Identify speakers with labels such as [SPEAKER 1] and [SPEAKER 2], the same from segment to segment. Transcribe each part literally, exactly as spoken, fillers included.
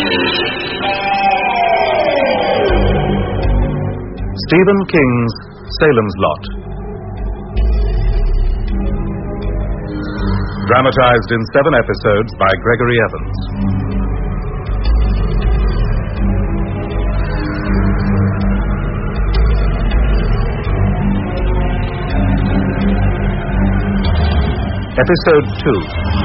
[SPEAKER 1] Stephen King's Salem's Lot. Dramatized in seven episodes by Gregory Evans. Episode two.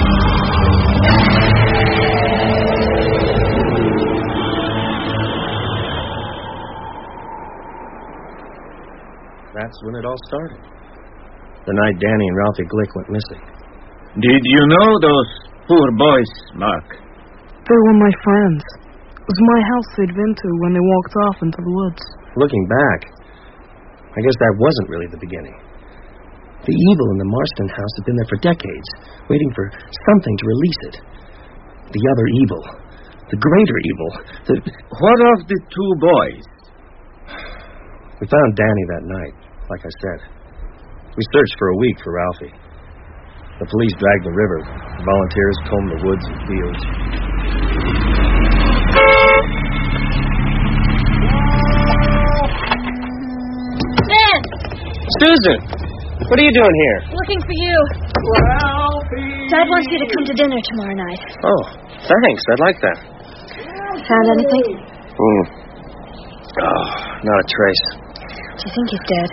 [SPEAKER 2] That's when it all started. The night Danny and Ralphie Glick went missing.
[SPEAKER 3] Did you know those poor boys, Mark?
[SPEAKER 4] They were my friends. It was my house they'd been to when they walked off into the woods.
[SPEAKER 2] Looking back, I guess that wasn't really the beginning. The evil in the Marston house had been there for decades, waiting for something to release it. The other evil. The greater evil. The...
[SPEAKER 3] What of the two boys?
[SPEAKER 2] We found Danny that night, like I said. We searched for a week for Ralphie. The police dragged the river. The volunteers combed the woods and fields.
[SPEAKER 5] Ben!
[SPEAKER 2] Susan! What are you doing here?
[SPEAKER 5] Looking for you. Ralphie! Dad wants you to come to dinner tomorrow night.
[SPEAKER 2] Oh, thanks. I'd like that.
[SPEAKER 5] Found anything?
[SPEAKER 2] Hmm. Oh, not a trace.
[SPEAKER 5] Do you think he's dead?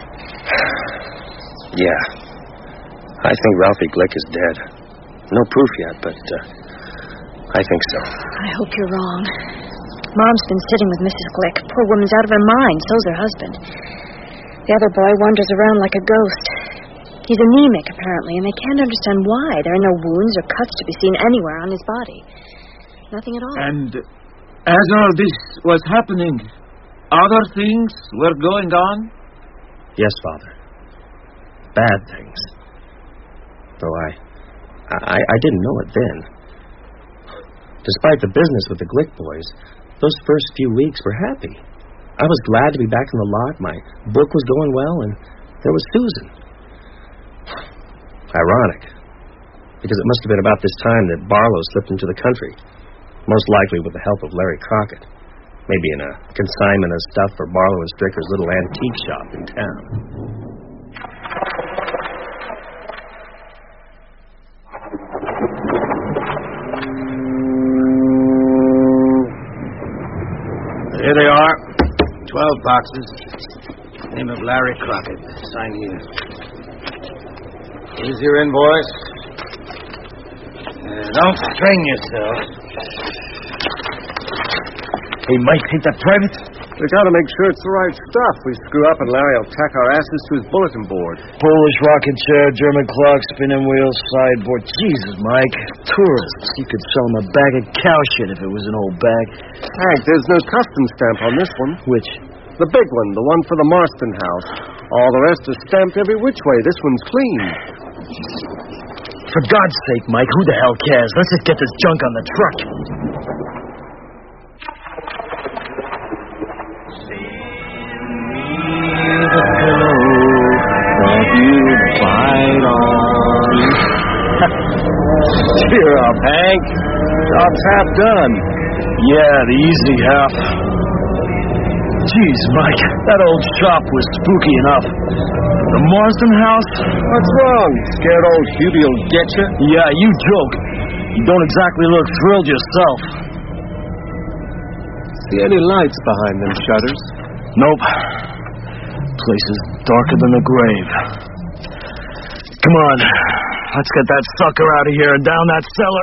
[SPEAKER 2] Yeah. I think Ralphie Glick is dead. No proof yet, but uh, I think so.
[SPEAKER 5] I hope you're wrong. Mom's been sitting with Missus Glick. Poor woman's out of her mind. So's her husband. The other boy wanders around like a ghost. He's anemic, apparently, and they can't understand why. There are no wounds or cuts to be seen anywhere on his body. Nothing at all.
[SPEAKER 3] And as all this was happening, other things were going on?
[SPEAKER 2] Yes, Father. Bad things. Though I, I, I didn't know it then. Despite the business with the Glick boys, those first few weeks were happy. I was glad to be back in the lot. My book was going well, and there was Susan. Ironic, because it must have been about this time that Barlow slipped into the country, most likely with the help of Larry Crockett, maybe in a consignment of stuff for Barlow and Stricker's little antique shop in town.
[SPEAKER 3] Here they are. Twelve boxes. Name of Larry Crockett. Sign here. Here's your invoice. Uh, don't strain yourself.
[SPEAKER 2] Hey, Mike, take that private?
[SPEAKER 6] We gotta make sure it's the right stuff. We screw up and Larry will tack our asses to his bulletin board.
[SPEAKER 7] Polish rocket chair, German clock, spinning wheel, sideboard. Jesus, Mike. Tourists. You could sell them a bag of cow shit if it was an old bag.
[SPEAKER 6] Hank, there's no custom stamp on this one.
[SPEAKER 7] Which?
[SPEAKER 6] The big one, the one for the Marston house. All the rest is stamped every which way. This one's clean.
[SPEAKER 7] For God's sake, Mike, who the hell cares? Let's just get this junk on the truck.
[SPEAKER 2] Cheer up, Hank. Job's half done.
[SPEAKER 7] Yeah, the easy half. Jeez, Mike, that old shop was spooky enough. The Marston house?
[SPEAKER 6] What's wrong? Scared old Hubie will get you?
[SPEAKER 7] Yeah, you joke. You don't exactly look thrilled yourself.
[SPEAKER 6] See any lights behind them shutters?
[SPEAKER 7] Nope. Place is darker than the grave. Come on. Let's get that sucker out of here and down that cellar.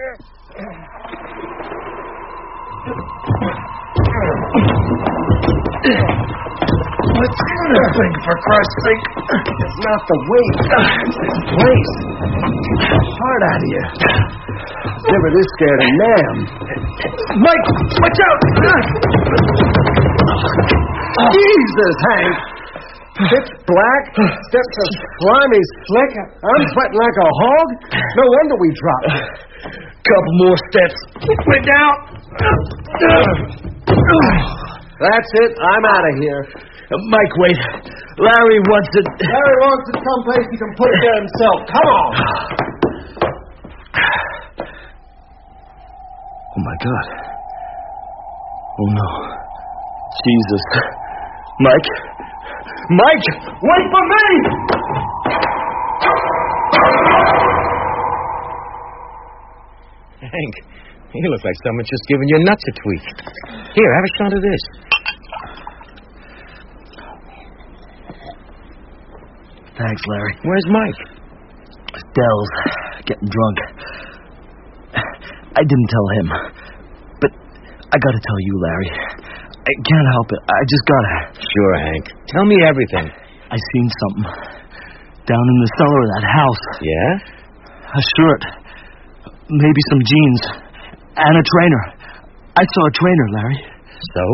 [SPEAKER 7] What's this thing, for Christ's sake?
[SPEAKER 6] It's not the weight. It's this place. Hard out of you. Never this scared a man.
[SPEAKER 7] Mike, watch out!
[SPEAKER 6] Jesus, Hank. Pitch black, steps are slimy slick. I'm sweating like a hog. No wonder we dropped.
[SPEAKER 7] Couple more steps. We're down.
[SPEAKER 6] That's it. I'm out of here.
[SPEAKER 7] Uh, Mike, wait. Larry wants it.
[SPEAKER 6] Larry wants it someplace he can put it there himself. Come on.
[SPEAKER 7] Oh, my God. Oh, no. Jesus. Mike. Mike! Wait for me!
[SPEAKER 3] Hank, you look like someone's just giving your nuts a tweak. Here, have a shot of this.
[SPEAKER 7] Thanks, Larry.
[SPEAKER 3] Where's Mike?
[SPEAKER 7] Dell's getting drunk. I didn't tell him. But I gotta tell you, Larry. I can't help it. I just gotta.
[SPEAKER 3] Sure, Hank. Tell me everything.
[SPEAKER 7] I seen something. Down in the cellar of that house.
[SPEAKER 3] Yeah?
[SPEAKER 7] A shirt. Maybe some jeans. And a trainer. I saw a trainer, Larry.
[SPEAKER 3] So?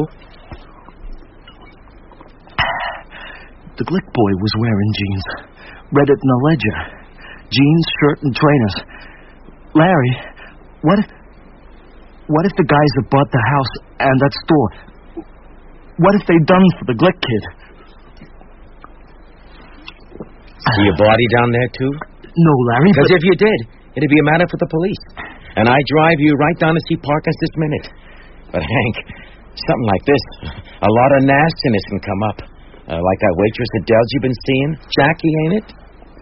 [SPEAKER 7] The Glick boy was wearing jeans. Read it in the ledger. Jeans, shirt, and trainers. Larry, what if... What if the guys that bought the house and that store... What if they done for the Glick kid?
[SPEAKER 3] See a body down there, too?
[SPEAKER 7] No, Larry,
[SPEAKER 3] Because
[SPEAKER 7] but...
[SPEAKER 3] if you did, it'd be a matter for the police. And I drive you right down to see Parkins this minute. But, Hank, something like this, a lot of nastiness can come up. Uh, like that waitress at Dell's you've been seeing. Jackie, ain't it?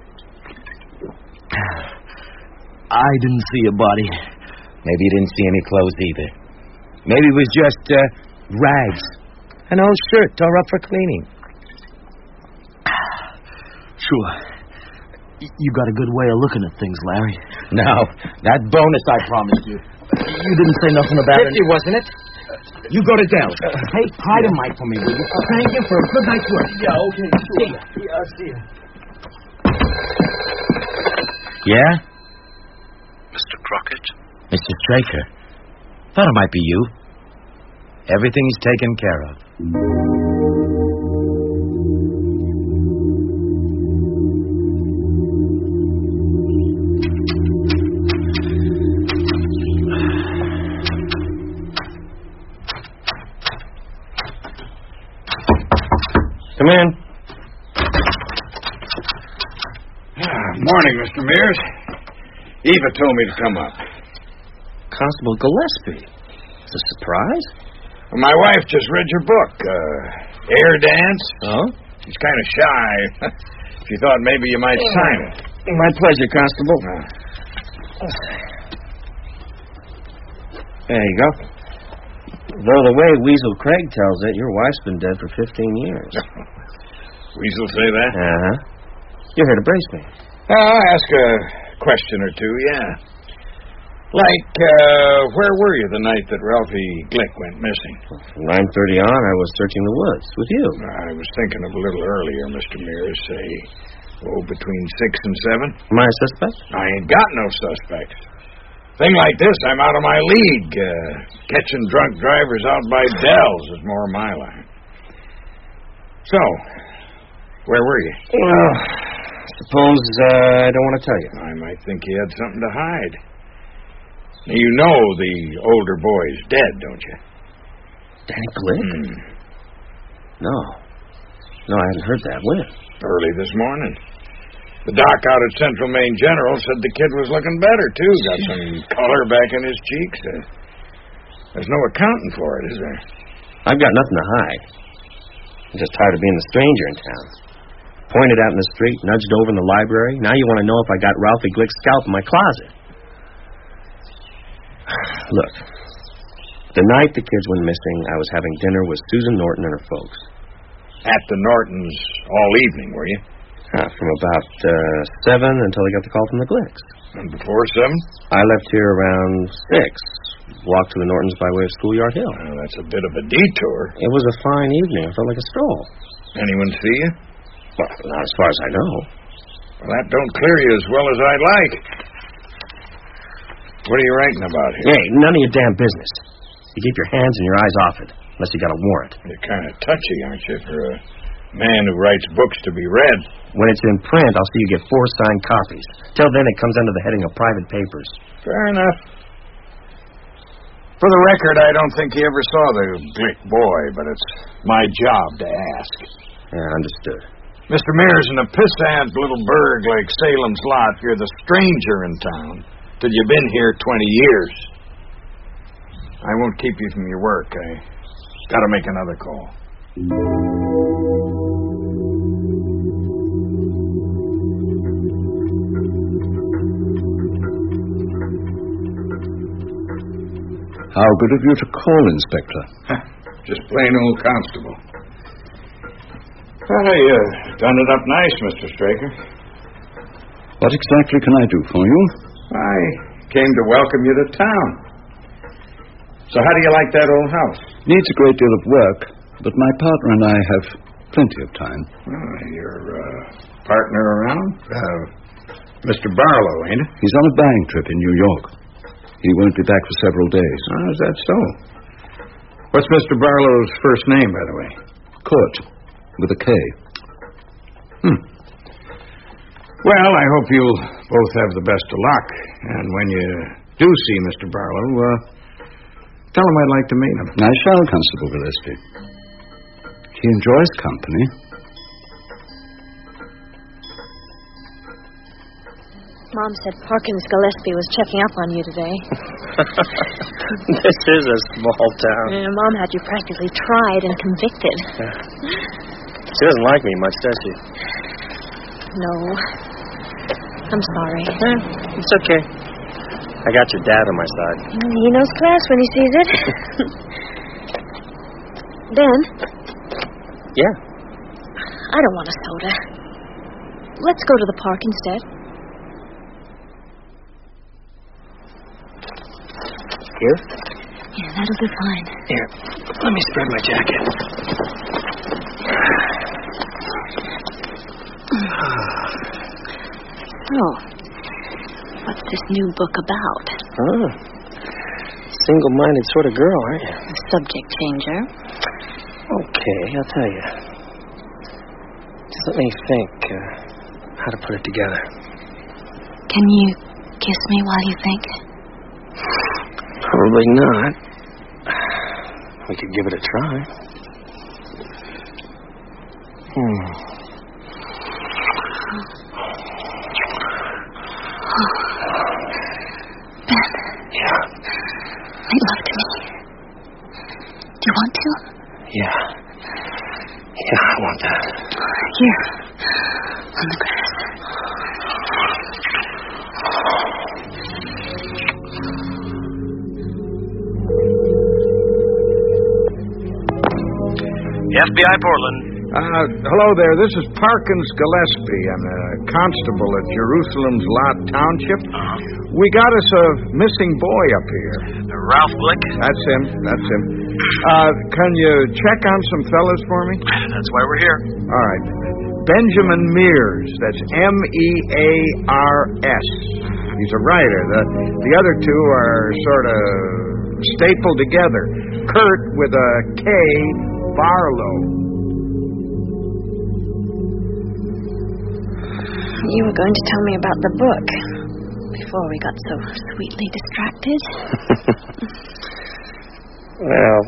[SPEAKER 7] I didn't see a body.
[SPEAKER 3] Maybe you didn't see any clothes either. Maybe it was just uh, rags. An old shirt tore up for cleaning.
[SPEAKER 7] Sure. Y- You got a good way of looking at things, Larry.
[SPEAKER 3] No, that bonus I promised you.
[SPEAKER 7] You didn't say nothing about
[SPEAKER 3] Fifty,
[SPEAKER 7] it.
[SPEAKER 3] wasn't it? You go to Dell's. Hey, hide a mic for me, will you? Thank you for a good night's work.
[SPEAKER 7] Yeah, okay.
[SPEAKER 3] See ya.
[SPEAKER 7] Yeah, I'll see you.
[SPEAKER 3] Yeah?
[SPEAKER 1] Mister Crockett?
[SPEAKER 3] Mister Straker. Thought it might be you. Everything's taken care of.
[SPEAKER 2] Come in.
[SPEAKER 8] Ah, morning, Mister Mears. Eva told me to come up.
[SPEAKER 2] Constable Gillespie. It's a surprise.
[SPEAKER 8] Well, my wife just read your book, uh, Air Dance.
[SPEAKER 2] Oh?
[SPEAKER 8] She's kind of shy. She thought maybe you might sign it.
[SPEAKER 2] My pleasure, Constable.
[SPEAKER 8] Uh,
[SPEAKER 2] There you go. Though the way Weasel Craig tells it, your wife's been dead for fifteen years.
[SPEAKER 8] Weasel say that?
[SPEAKER 2] Uh-huh. You're here to brace me.
[SPEAKER 8] Uh, I'll ask a question or two, yeah. Like, uh, where were you the night that Ralphie Glick went missing?
[SPEAKER 2] From nine thirty on, I was searching the woods with you.
[SPEAKER 8] I was thinking of a little earlier, Mister Mears, say, oh, between six and seven.
[SPEAKER 2] Am I a suspect?
[SPEAKER 8] I ain't got no suspects. Thing like this, I'm out of my league. Uh, catching drunk drivers out by Dell's is more my line. So, where were you?
[SPEAKER 2] Well, suppose uh, I don't want to tell you.
[SPEAKER 8] I might think you had something to hide. Now, you know the older boy's dead, don't you?
[SPEAKER 2] Danny Glick?
[SPEAKER 8] Hmm.
[SPEAKER 2] No. No, I hadn't heard that. When?
[SPEAKER 8] Early this morning. The doc out at Central Maine General said the kid was looking better, too. Got some color back in his cheeks. Uh, there's no accounting for it, is there?
[SPEAKER 2] I've got nothing to hide. I'm just tired of being the stranger in town. Pointed out in the street, nudged over in the library. Now you want to know if I got Ralphie Glick's scalp in my closet. Look, the night the kids went missing, I was having dinner with Susan Norton and her folks.
[SPEAKER 8] At the Nortons all evening, were you?
[SPEAKER 2] Uh, from about uh, seven until I got the call from the Glicks.
[SPEAKER 8] And before seven?
[SPEAKER 2] I left here around six. Walked to the Nortons by way of Schoolyard Hill.
[SPEAKER 8] Well, that's a bit of a detour.
[SPEAKER 2] It was a fine evening. I felt like a stroll.
[SPEAKER 8] Anyone see you?
[SPEAKER 2] Well, not as far as I know.
[SPEAKER 8] Well, that don't clear you as well as I'd like. What are you writing about here?
[SPEAKER 2] Hey, none of your damn business. You keep your hands and your eyes off it, unless you got a warrant.
[SPEAKER 8] You're kind of touchy, aren't you, for a man who writes books to be read?
[SPEAKER 2] When it's in print, I'll see you get four signed copies. Till then, it comes under the heading of private papers.
[SPEAKER 8] Fair enough. For the record, I don't think he ever saw the Glick boy, but it's my job to ask.
[SPEAKER 2] Yeah, understood.
[SPEAKER 8] Mister Mears, in a pissant little burg like Salem's Lot, you're the stranger in town till you've been here twenty years. I won't keep you from your work. I Gotta make another call.
[SPEAKER 9] How good of you to call, Inspector.
[SPEAKER 8] Just plain old constable. Well, you uh, done it up nice, Mister Straker.
[SPEAKER 9] What exactly can I do for you?
[SPEAKER 8] I came to welcome you to town. So how do you like that old house?
[SPEAKER 9] Needs a great deal of work, but my partner and I have plenty of time.
[SPEAKER 8] Oh, your uh, partner around? Uh, Mister Barlow, ain't it?
[SPEAKER 9] He's on a buying trip in New York. He won't be back for several days.
[SPEAKER 8] Oh, is that so? What's Mister Barlow's first name, by the way?
[SPEAKER 9] Kurt, with a K.
[SPEAKER 8] Hmm. Well, I hope you'll both have the best of luck. And when you do see Mister Barlow, uh, tell him I'd like to meet him.
[SPEAKER 9] I shall, Constable Gillespie. He enjoys company.
[SPEAKER 5] Mom said Parkins Gillespie was checking up on you today.
[SPEAKER 2] This is a small town.
[SPEAKER 5] Yeah, Mom had you practically tried and convicted.
[SPEAKER 2] Yeah. She doesn't like me much, does she?
[SPEAKER 5] No. I'm sorry.
[SPEAKER 2] Eh, it's okay. I got your dad on my side.
[SPEAKER 5] He knows class when he sees it. Ben?
[SPEAKER 2] Yeah?
[SPEAKER 5] I don't want a soda. Let's go to the park instead.
[SPEAKER 2] Here?
[SPEAKER 5] Yeah, that'll do fine.
[SPEAKER 2] Here, let me spread my jacket.
[SPEAKER 5] So, what's this new book about?
[SPEAKER 2] Oh, single-minded sort of girl, aren't you?
[SPEAKER 5] A subject changer.
[SPEAKER 2] Okay, I'll tell you. Just let me think uh, how to put it together.
[SPEAKER 5] Can you kiss me while you think?
[SPEAKER 2] Probably not. We could give it a try. Hmm.
[SPEAKER 5] Ben.
[SPEAKER 2] Yeah.
[SPEAKER 5] Make love to me. Do you want to?
[SPEAKER 2] Yeah. Yeah, I want that.
[SPEAKER 5] Here. On the grass.
[SPEAKER 3] F B I Portland.
[SPEAKER 8] Uh, hello there. This is Parkins Gillespie. I'm a constable at Jerusalem's Lot Township.
[SPEAKER 3] Uh-huh.
[SPEAKER 8] We got us a missing boy up here.
[SPEAKER 3] Uh, Ralph Glick?
[SPEAKER 8] That's him. That's him. Uh, can you check on some fellas for me?
[SPEAKER 3] That's why we're here.
[SPEAKER 8] All right. Benjamin Mears. That's M E A R S. He's a writer. The, the other two are sort of stapled together. Kurt with a K, Barlow.
[SPEAKER 5] You were going to tell me about the book before we got so sweetly distracted.
[SPEAKER 2] Well,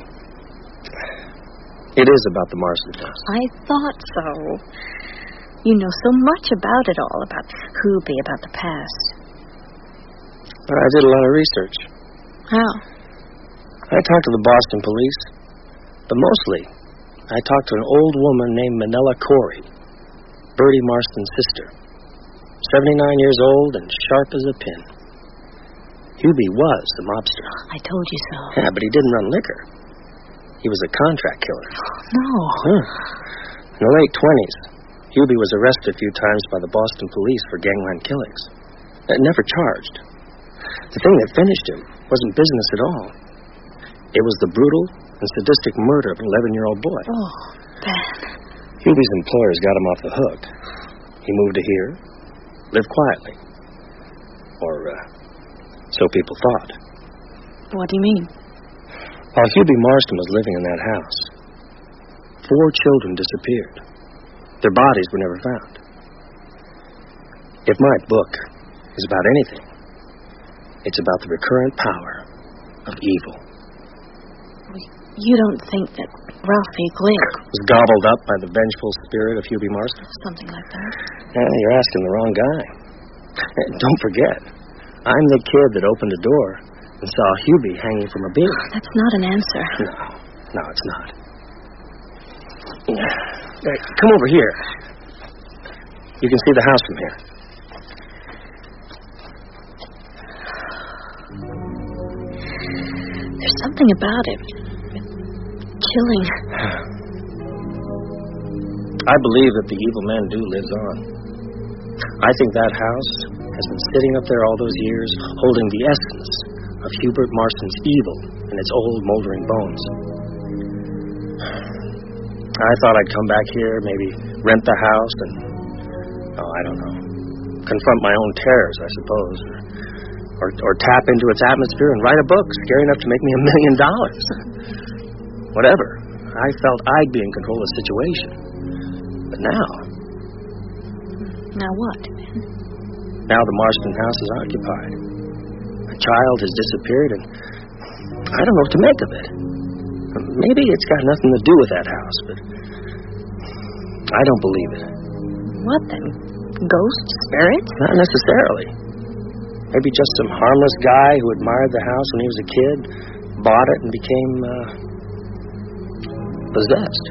[SPEAKER 2] it is about the Marston house.
[SPEAKER 5] I thought so. You know so much about it all, about Hoobie, about the past.
[SPEAKER 2] I did a lot of research.
[SPEAKER 5] How?
[SPEAKER 2] I talked to the Boston police, but mostly I talked to an old woman named Manella Corey, Bertie Marston's sister. seventy-nine years old and sharp as a pin. Hubie was the mobster.
[SPEAKER 5] I told you so.
[SPEAKER 2] Yeah, but he didn't run liquor. He was a contract killer.
[SPEAKER 5] No.
[SPEAKER 2] Huh. In the late twenties, Hubie was arrested a few times by the Boston police for gangland killings. Uh, never charged. The thing that finished him wasn't business at all. It was the brutal and sadistic murder of an eleven-year-old boy.
[SPEAKER 5] Oh, Ben.
[SPEAKER 2] Hubie's employers got him off the hook. He moved to here, lived quietly. Or, uh, so people thought.
[SPEAKER 5] What do you mean?
[SPEAKER 2] While Hubie Marston was living in that house, four children disappeared. Their bodies were never found. If my book is about anything, it's about the recurrent power of evil.
[SPEAKER 5] You don't think that Ralphie Glick
[SPEAKER 2] was gobbled up by the vengeful spirit of Hubie Marston?
[SPEAKER 5] Something like that.
[SPEAKER 2] Yeah, you're asking the wrong guy. Don't forget, I'm the kid that opened the door and saw Hubie hanging from a beam.
[SPEAKER 5] That's not an answer.
[SPEAKER 2] No. No, it's not. Hey, come over here. You can see the house from here.
[SPEAKER 5] There's something about it. Chilling.
[SPEAKER 2] I believe that the evil man do lives on. I think that house has been sitting up there all those years, holding the essence of Hubert Marston's evil in its old, moldering bones. I thought I'd come back here, maybe rent the house, and, oh, I don't know, confront my own terrors, I suppose, or, or, or tap into its atmosphere and write a book scary enough to make me a million dollars. Whatever. I felt I'd be in control of the situation. But now...
[SPEAKER 5] Now what?
[SPEAKER 2] Now the Marston house is occupied. A child has disappeared, and I don't know what to make of it. Maybe it's got nothing to do with that house, but I don't believe it.
[SPEAKER 5] What then? Ghosts? Spirits?
[SPEAKER 2] Not necessarily. Maybe just some harmless guy who admired the house when he was a kid, bought it, and became uh, possessed.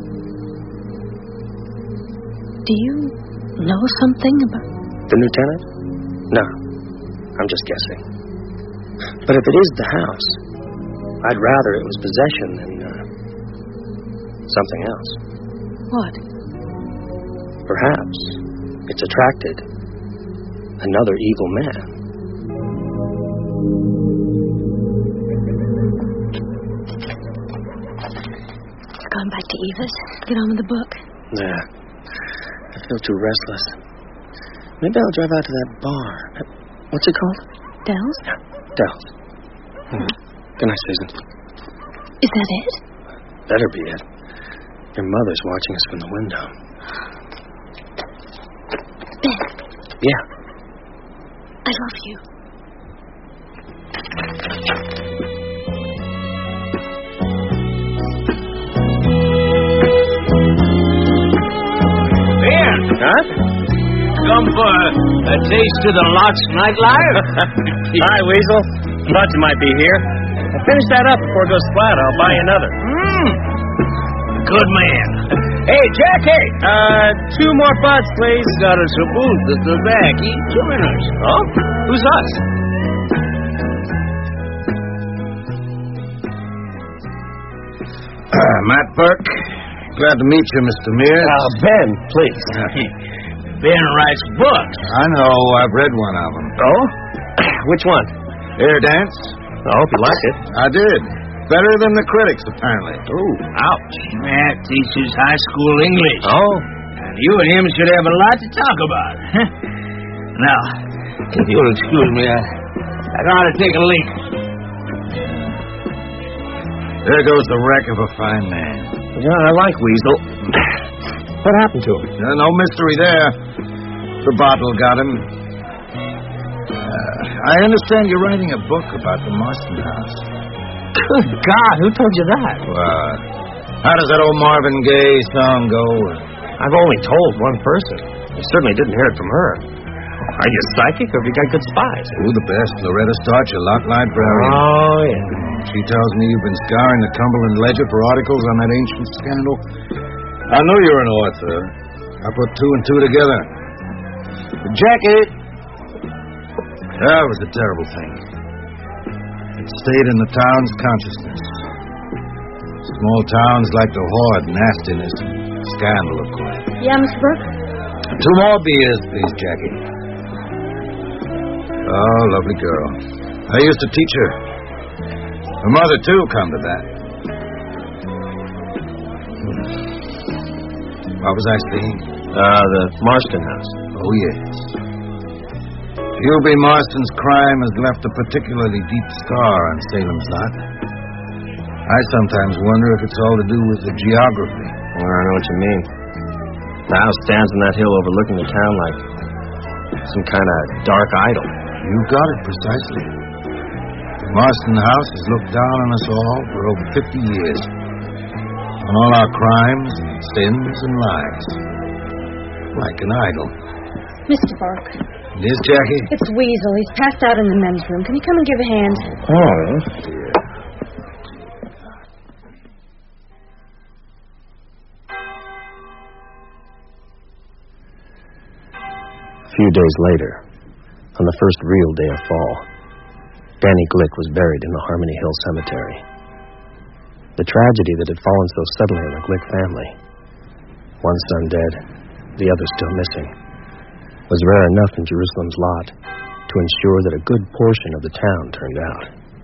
[SPEAKER 5] Do you know something about...
[SPEAKER 2] The new tenant? No. I'm just guessing. But if it is the house, I'd rather it was possession than uh, something else.
[SPEAKER 5] What?
[SPEAKER 2] Perhaps it's attracted another evil man.
[SPEAKER 5] Going back to Eva's. Get on with the book.
[SPEAKER 2] Nah. I feel too restless. Maybe I'll drive out to that bar. What's it called?
[SPEAKER 5] Dell's?
[SPEAKER 2] Yeah, Dell's. Hmm. Good night, Susan.
[SPEAKER 5] Is that it?
[SPEAKER 2] Better be it. Your mother's watching us from the window.
[SPEAKER 5] Ben.
[SPEAKER 2] Yeah.
[SPEAKER 5] I love you.
[SPEAKER 3] Ben!
[SPEAKER 2] Huh?
[SPEAKER 3] Come for a taste of the Lots nightlife?
[SPEAKER 2] Hi, Weasel. Thought you might be here. I'll finish that up before it goes flat. I'll buy you another.
[SPEAKER 3] Mmm. Good man. Hey, Jackie!
[SPEAKER 2] Uh, two more butts, please.
[SPEAKER 3] Got us a booth at the back. Eat join us.
[SPEAKER 2] Oh? Who's us?
[SPEAKER 8] Uh, Matt Burke. Glad to meet you, Mister Mears.
[SPEAKER 2] Uh, Ben, please.
[SPEAKER 3] Ben writes books.
[SPEAKER 8] I know. I've read one of them.
[SPEAKER 2] Oh? Which one?
[SPEAKER 8] Air Dance?
[SPEAKER 2] I hope you like it.
[SPEAKER 8] I did. Better than the critics, apparently.
[SPEAKER 2] Ooh, ouch.
[SPEAKER 3] Matt teaches high school English.
[SPEAKER 2] Oh?
[SPEAKER 3] And you and him should have a lot to talk about. Now, if you'll excuse me, I, I gotta take a leak.
[SPEAKER 8] There goes the wreck of a fine man.
[SPEAKER 2] Yeah, I like Weasel. What happened to him?
[SPEAKER 8] Uh, no mystery there. The bottle got him. Uh, I understand you're writing a book about the Marston house.
[SPEAKER 2] Good God, who told you that?
[SPEAKER 8] Well, how does that old Marvin Gaye song go?
[SPEAKER 2] I've only told one person. I certainly didn't hear it from her. Are you psychic or have you got good spies?
[SPEAKER 8] Oh, the best. Loretta Starcher, Lock Librarian.
[SPEAKER 2] Oh, yeah.
[SPEAKER 8] She tells me you've been scouring the Cumberland Ledger for articles on that ancient scandal. I know you're an author. I put two and two together. Jackie! That was a terrible thing. It stayed in the town's consciousness. Small towns like to hoard nastiness and scandal, of course.
[SPEAKER 5] Yeah, Mister Burke?
[SPEAKER 8] Two more beers, please, Jackie. Oh, lovely girl. I used to teach her. Her mother, too, come to that. What was I saying?
[SPEAKER 2] Uh, the Marston house.
[SPEAKER 8] Oh, yes. Hubie Marston's crime has left a particularly deep scar on Salem's lot. I sometimes wonder if it's all to do with the geography.
[SPEAKER 2] Well, I know what you mean. The house stands on that hill overlooking the town like some kind of dark idol.
[SPEAKER 8] You got it precisely. The Marston house has looked down on us all for over fifty years. On all our crimes, sins, and lies. Like an idol.
[SPEAKER 5] Mister Burke.
[SPEAKER 8] It is, Jackie?
[SPEAKER 5] It's Weasel. He's passed out in the men's room. Can you come and give a hand?
[SPEAKER 2] Oh, dear. few days later, on the first real day of fall, Danny Glick was buried in the Harmony Hill Cemetery. The tragedy that had fallen so suddenly on the Glick family, one son dead, the other still missing, was rare enough in Jerusalem's lot to ensure that a good portion of the town turned out.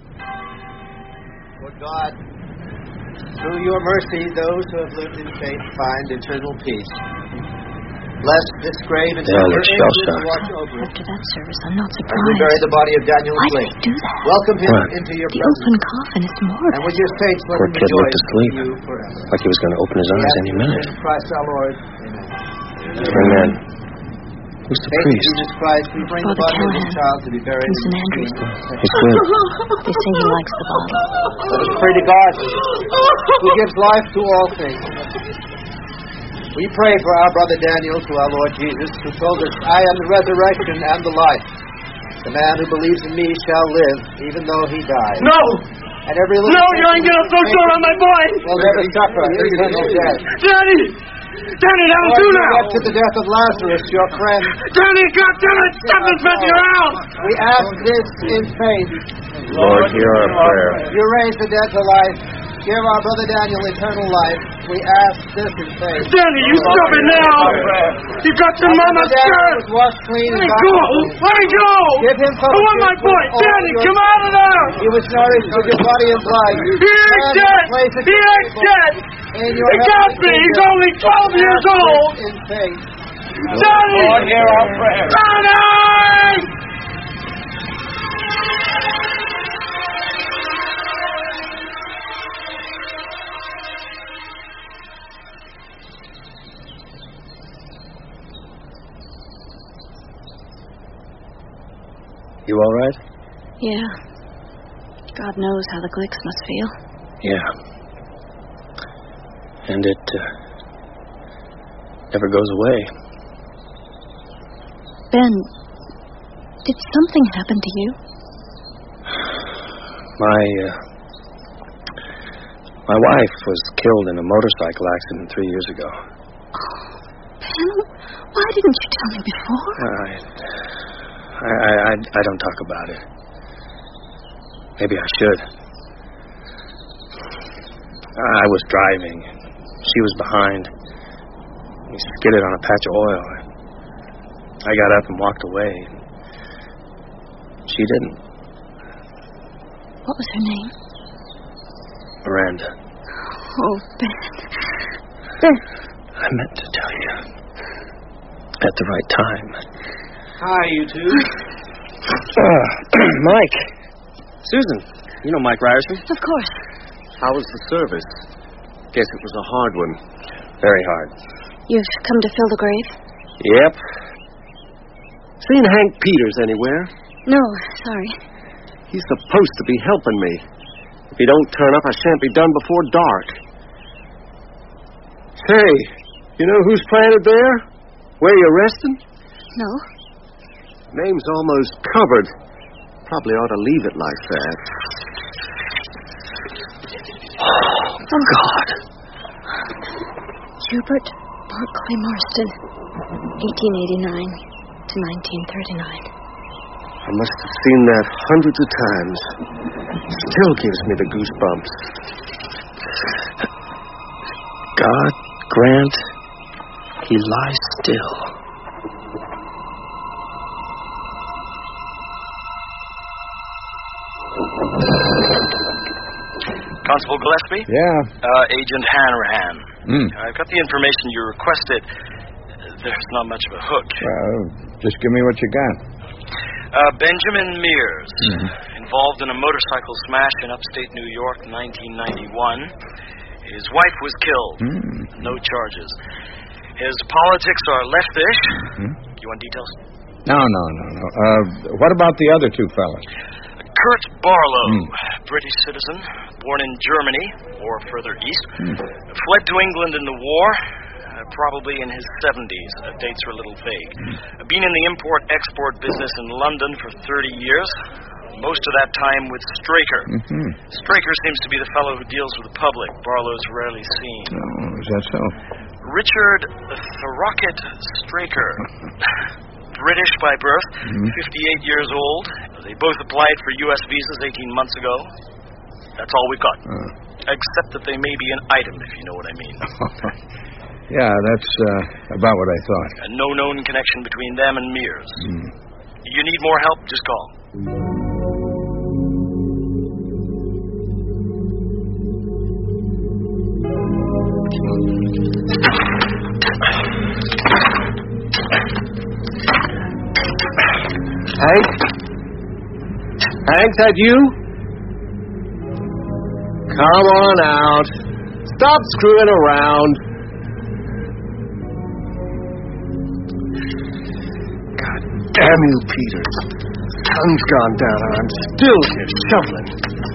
[SPEAKER 10] Lord God, through your mercy, those who have lived in faith find eternal peace. Bless this grave and send your angels to watch over it.
[SPEAKER 5] After that service, I'm not
[SPEAKER 10] As
[SPEAKER 5] surprised.
[SPEAKER 10] we bury the body of Daniel
[SPEAKER 5] Why
[SPEAKER 10] Glick,
[SPEAKER 5] did they do that?
[SPEAKER 10] welcome him
[SPEAKER 2] What?
[SPEAKER 10] into your
[SPEAKER 5] The
[SPEAKER 10] presence.
[SPEAKER 5] open coffin is morbid.
[SPEAKER 10] And with your saints, let
[SPEAKER 2] Poor
[SPEAKER 10] him
[SPEAKER 2] kid looked
[SPEAKER 10] rejoice
[SPEAKER 2] asleep,
[SPEAKER 10] in you forever.
[SPEAKER 2] like he was going to open his eyes any minute.
[SPEAKER 10] In Christ our Lord. Amen.
[SPEAKER 2] Amen. Who's the
[SPEAKER 10] Faith in
[SPEAKER 2] priest?
[SPEAKER 10] Jesus Christ, we bring the
[SPEAKER 5] Father
[SPEAKER 10] body of this
[SPEAKER 5] Callahan.
[SPEAKER 10] child to be buried
[SPEAKER 5] From
[SPEAKER 10] in
[SPEAKER 5] Saint Andrews.
[SPEAKER 2] He's good.
[SPEAKER 5] They say he likes the body.
[SPEAKER 10] Let us pray to God, who gives life to all things. We pray for our brother Daniel, to our Lord Jesus, who told us, I am the resurrection and the life. The man who believes in me shall live, even though he dies.
[SPEAKER 6] No!
[SPEAKER 10] And every
[SPEAKER 6] No, you ain't gonna throw sore on my boy!
[SPEAKER 10] will never suffer eternal death.
[SPEAKER 6] Danny! Danny, that'll
[SPEAKER 10] Lord,
[SPEAKER 6] do
[SPEAKER 10] you
[SPEAKER 6] now!
[SPEAKER 10] wept to the death of Lazarus, your friend.
[SPEAKER 6] Danny, God damn it! Something's messing around!
[SPEAKER 10] We ask this in faith.
[SPEAKER 2] Lord, hear our prayer.
[SPEAKER 10] You raise the dead to life. Give our brother Daniel eternal life. We ask this in faith.
[SPEAKER 6] Danny, you stop it now! You got your mama's
[SPEAKER 10] Daniel
[SPEAKER 6] shirt!
[SPEAKER 10] was washed clean
[SPEAKER 6] Let
[SPEAKER 10] and
[SPEAKER 6] me go!
[SPEAKER 10] baptized.
[SPEAKER 6] Let me go!
[SPEAKER 10] Give him
[SPEAKER 6] I want my
[SPEAKER 10] fellowship
[SPEAKER 6] boy!
[SPEAKER 10] with all
[SPEAKER 6] Danny,
[SPEAKER 10] your
[SPEAKER 6] come out of there!
[SPEAKER 10] He was nourished with your body and blood.
[SPEAKER 6] He ain't dead! He ain't dead!
[SPEAKER 10] In your
[SPEAKER 6] It can't be! He's only twelve years old!
[SPEAKER 10] In faith.
[SPEAKER 6] Danny!
[SPEAKER 8] Lord, hear our prayer.
[SPEAKER 6] Danny!
[SPEAKER 2] You all right?
[SPEAKER 5] Yeah. God knows how the Glicks must feel.
[SPEAKER 2] Yeah. And it uh, never goes away.
[SPEAKER 5] Ben, did something happen to you?
[SPEAKER 2] My, uh, my wife was killed in a motorcycle accident three years ago.
[SPEAKER 5] Ben, why didn't you tell me before?
[SPEAKER 2] I, I, I, I don't talk about it. Maybe I should. I was driving. She was behind. We skidded on a patch of oil. I got up and walked away. She didn't.
[SPEAKER 5] What was her name?
[SPEAKER 2] Miranda.
[SPEAKER 5] Oh, Ben. Ben.
[SPEAKER 2] I meant to tell you. At the right time.
[SPEAKER 10] Hi, you two.
[SPEAKER 2] Uh, Mike. Susan. You know Mike Ryerson.
[SPEAKER 5] Of course.
[SPEAKER 6] How was the service? Guess it was a hard one.
[SPEAKER 2] Very hard.
[SPEAKER 5] You've come to fill the grave?
[SPEAKER 6] Yep. Seen Hank Peters anywhere?
[SPEAKER 5] No, sorry.
[SPEAKER 6] He's supposed to be helping me. If he don't turn up, I shan't be done before dark. Say, you know who's planted there? Where you resting?
[SPEAKER 5] No.
[SPEAKER 6] Name's almost covered. Probably ought to leave it like that.
[SPEAKER 2] Oh, God.
[SPEAKER 5] Hubert Barclay Marston, eighteen eighty-nine to nineteen thirty-nine.
[SPEAKER 6] I must have seen that hundreds of times. Still gives me the goosebumps.
[SPEAKER 2] God grant he lies still.
[SPEAKER 11] Constable Gillespie?
[SPEAKER 8] Yeah.
[SPEAKER 11] Uh, Agent Hanrahan.
[SPEAKER 8] Hmm.
[SPEAKER 11] I've got the information you requested. There's not much of a hook.
[SPEAKER 8] Well, just give me what you got.
[SPEAKER 11] Uh, Benjamin Mears,
[SPEAKER 8] Mm-hmm.
[SPEAKER 11] involved in a motorcycle smash in upstate New York, nineteen ninety-one. His wife was killed.
[SPEAKER 8] Hmm.
[SPEAKER 11] No charges. His politics are leftish.
[SPEAKER 8] Hmm?
[SPEAKER 11] You want details?
[SPEAKER 8] No, no, no, no. Uh, what about the other two fellas?
[SPEAKER 11] Kurt Barlow,
[SPEAKER 8] Hmm.
[SPEAKER 11] British citizen, born in Germany, or further east,
[SPEAKER 8] Hmm.
[SPEAKER 11] fled to England in the war, uh, probably in his seventies. Uh, dates are a little vague. Uh, been in the import-export business in London for thirty years, most of that time with Straker.
[SPEAKER 8] Mm-hmm.
[SPEAKER 11] Straker seems to be the fellow who deals with the public. Barlow's rarely seen.
[SPEAKER 8] Oh, is that so?
[SPEAKER 11] Richard Throckett Straker. British by birth,
[SPEAKER 8] Mm-hmm.
[SPEAKER 11] fifty-eight years old. They both applied for U S visas eighteen months ago. That's all we've got.
[SPEAKER 8] Uh.
[SPEAKER 11] Except that they may be an item, if you know what I mean.
[SPEAKER 8] Yeah, that's uh, about what I thought.
[SPEAKER 11] And no known connection between them and Mears.
[SPEAKER 8] Mm.
[SPEAKER 11] You need more help, just call.
[SPEAKER 6] Hank? Hank, that you? Come on out. Stop screwing around. God damn you, Peters. Sun's gone down and I'm still here shoveling.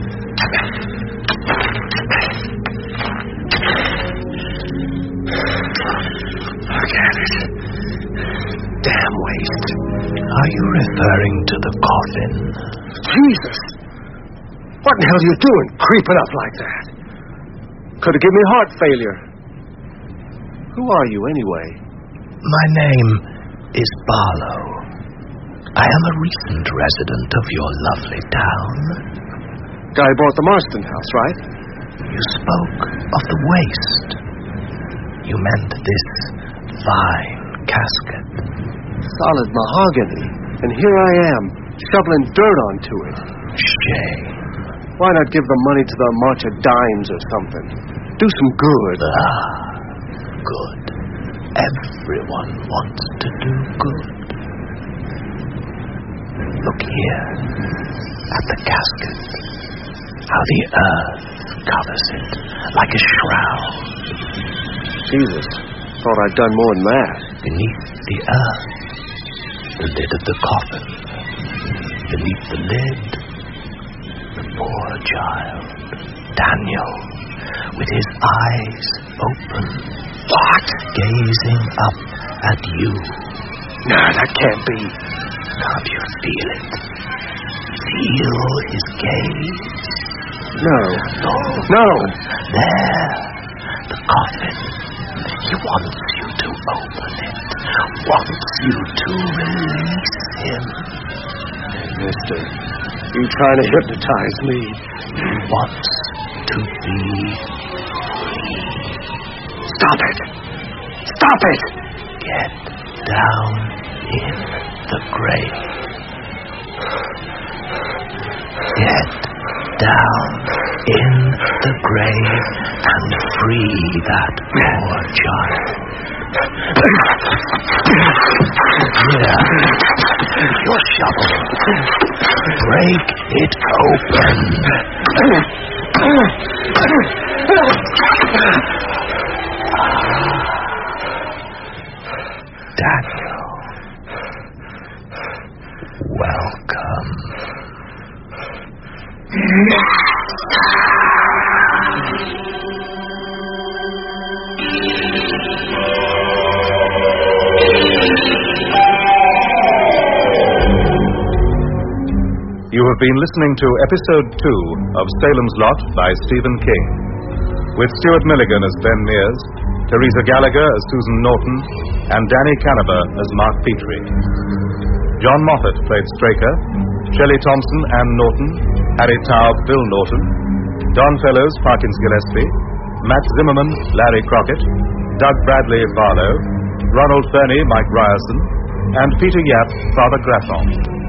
[SPEAKER 6] Look at it. Damn waste.
[SPEAKER 7] Are you referring to the coffin?
[SPEAKER 6] Jesus! What in the hell are you doing, creeping up like that? Could have given me heart failure. Who are you, anyway?
[SPEAKER 7] My name is Barlow. I am a recent resident of your lovely town.
[SPEAKER 6] Guy bought the Marston house, right?
[SPEAKER 7] You spoke of the waste. You meant this fine casket.
[SPEAKER 6] Solid mahogany. And here I am, shoveling dirt onto it.
[SPEAKER 7] Shame.
[SPEAKER 6] Why not give the money to the March of Dimes or something? Do some good.
[SPEAKER 7] Ah, good. Everyone wants to do good. Look here, at the casket. How the earth covers it, like a shroud.
[SPEAKER 6] Jesus, thought I'd done more than that.
[SPEAKER 7] Beneath the earth, the lid of the coffin. Beneath the lid, the poor child, Daniel, with his eyes open.
[SPEAKER 6] What?
[SPEAKER 7] Gazing up at you.
[SPEAKER 6] Nah, that can't be.
[SPEAKER 7] Can't you feel it? Feel his gaze?
[SPEAKER 6] No.
[SPEAKER 7] No.
[SPEAKER 6] No.
[SPEAKER 7] There, the coffin. He wants you to open it. Wants you to release him.
[SPEAKER 6] Mister, you trying to hypnotize me?
[SPEAKER 7] He wants to be free.
[SPEAKER 6] Stop it! Stop it!
[SPEAKER 7] Get down in the grave. Get down in the grave and free that poor child. Here, your shovel. Break it open. Daniel, welcome.
[SPEAKER 1] You have been listening to episode two of Salem's Lot by Stephen King, with Stuart Milligan as Ben Mears, Teresa Gallagher as Susan Norton, and Danny Canaber as Mark Petrie. John Moffat played Straker, Shelley Thompson, Anne Norton, Harry Taub, Bill Norton, Don Fellows, Parkins Gillespie, Matt Zimmerman, Larry Crockett, Doug Bradley, Barlow, Ronald Fernie, Mike Ryerson, and Peter Yapp, Father Graffon.